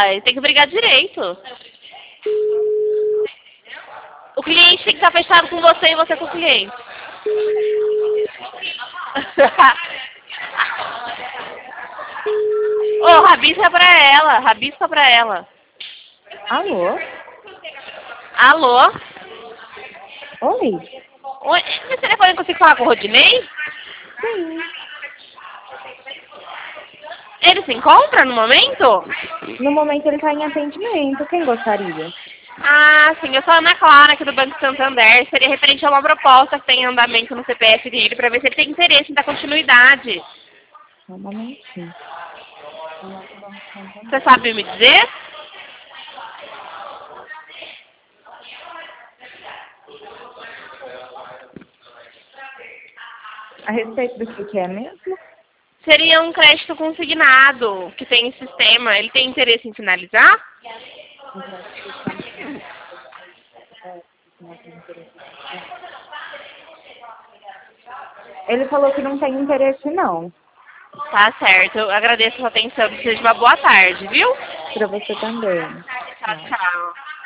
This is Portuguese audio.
uai. Tem que brigar direito. O cliente tem que estar fechado com você e você com o cliente. Ô, rabisca pra ela. Rabisca pra ela. Alô? Alô? Oi? Oi, esse telefone eu consigo falar com o Rodinei? Sim. Ele se encontra no momento? No momento ele está em atendimento. Quem gostaria? Ah, sim, eu sou a Ana Clara, aqui do Banco Santander. Seria referente a uma proposta que tem em andamento no CPF dele, para ver se ele tem interesse em dar continuidade. Um momentinho. Você sabe me dizer? A respeito do que é mesmo? Seria um crédito consignado que tem em sistema. Ele tem interesse em finalizar? Ele falou que não tem interesse, não. Tá certo, eu agradeço a sua atenção. Desejo uma boa tarde, viu? Para você também. Tchau, tchau.